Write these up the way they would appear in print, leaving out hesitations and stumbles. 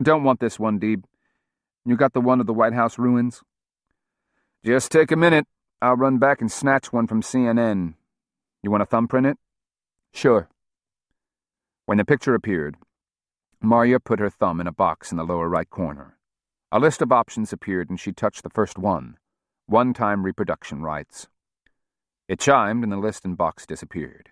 Don't want this one, Deeb. You got the one of the White House ruins? Just take a minute. I'll run back and snatch one from CNN. You want to thumbprint it? Sure. When the picture appeared, Marya put her thumb in a box in the lower right corner. A list of options appeared and she touched the first one, one-time reproduction rights. It chimed and the list and box disappeared.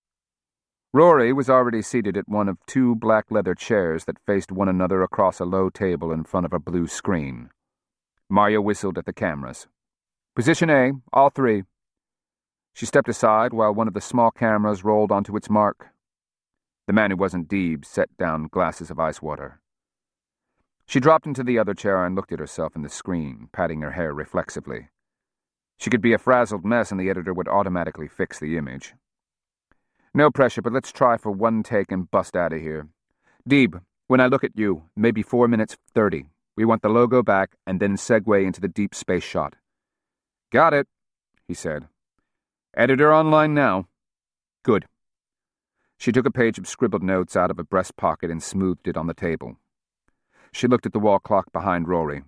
Rory was already seated at one of two black leather chairs that faced one another across a low table in front of a blue screen. Marya whistled at the cameras. Position A, all three. She stepped aside while one of the small cameras rolled onto its mark. The man who wasn't Deeb set down glasses of ice water. She dropped into the other chair and looked at herself in the screen, patting her hair reflexively. She could be a frazzled mess and the editor would automatically fix the image. No pressure, but let's try for one take and bust out of here. Deeb, when I look at you, maybe 4 minutes 30. We want the logo back and then segue into the deep space shot. Got it, he said. Editor online now. Good. She took a page of scribbled notes out of a breast pocket and smoothed it on the table. She looked at the wall clock behind Rory.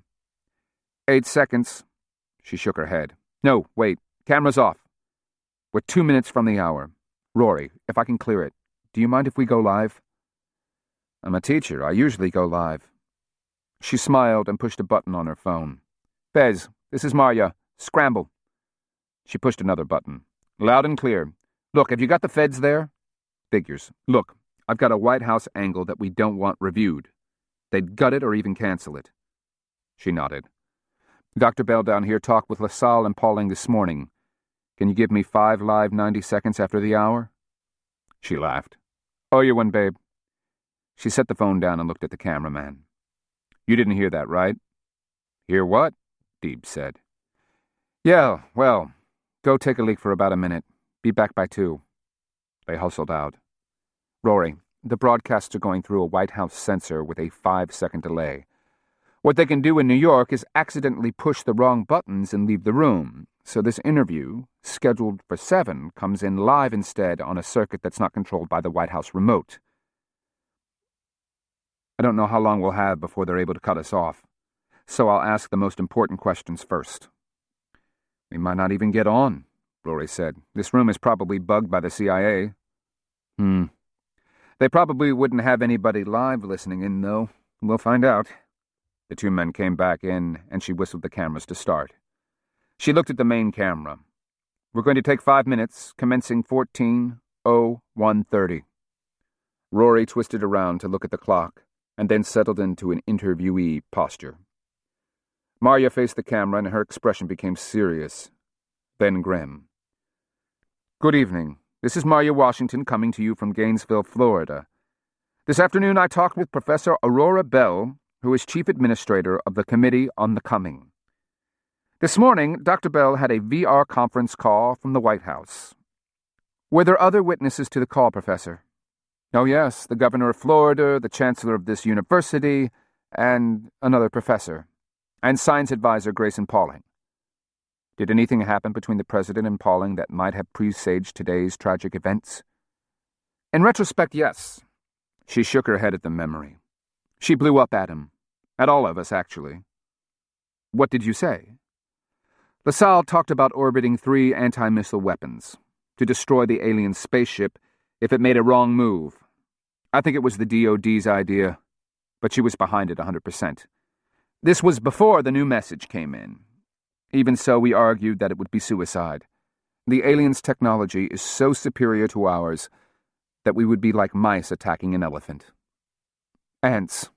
8 seconds. She shook her head. No, wait. Camera's off. We're 2 minutes from the hour. Rory, if I can clear it, do you mind if we go live? I'm a teacher. I usually go live. She smiled and pushed a button on her phone. Fez, this is Marya. Scramble. She pushed another button. Loud and clear. Look, have you got the feds there? Figures. Look, I've got a White House angle that we don't want reviewed. They'd gut it or even cancel it. She nodded. Dr. Bell down here talked with LaSalle and Pauling this morning. Can you give me 5 live 90 seconds after the hour? She laughed. Oh, you one, babe. She set the phone down and looked at the cameraman. You didn't hear that, right? Hear what? Deeb said. Yeah, well, go take a leak for about a minute. Be back by 2. They hustled out. Rory, the broadcasts are going through a White House censor with a 5-second delay. What they can do in New York is accidentally push the wrong buttons and leave the room, so this interview, scheduled for 7, comes in live instead on a circuit that's not controlled by the White House remote. I don't know how long we'll have before they're able to cut us off, so I'll ask the most important questions first. We might not even get on, Rory said. This room is probably bugged by the CIA. They probably wouldn't have anybody live listening in, though. We'll find out. The 2 men came back in, and she whistled the cameras to start. She looked at the main camera. We're going to take 5 minutes, commencing 14:01:30. Rory twisted around to look at the clock, and then settled into an interviewee posture. Marya faced the camera, and her expression became serious, then grim. Good evening. This is Marya Washington coming to you from Gainesville, Florida. This afternoon I talked with Professor Aurora Bell, who is Chief Administrator of the Committee on the Coming. This morning, Dr. Bell had a VR conference call from the White House. Were there other witnesses to the call, Professor? Oh, yes, the governor of Florida, the chancellor of this university, and another professor, and science advisor Grayson Pauling. Did anything happen between the president and Pauling that might have presaged today's tragic events? In retrospect, yes. She shook her head at the memory. She blew up at him. At all of us, actually. What did you say? LaSalle talked about orbiting 3 anti-missile weapons to destroy the alien spaceship if it made a wrong move. I think it was the DOD's idea, but she was behind it 100%. This was before the new message came in. Even so, we argued that it would be suicide. The aliens' technology is so superior to ours that we would be like mice attacking an elephant. Ants.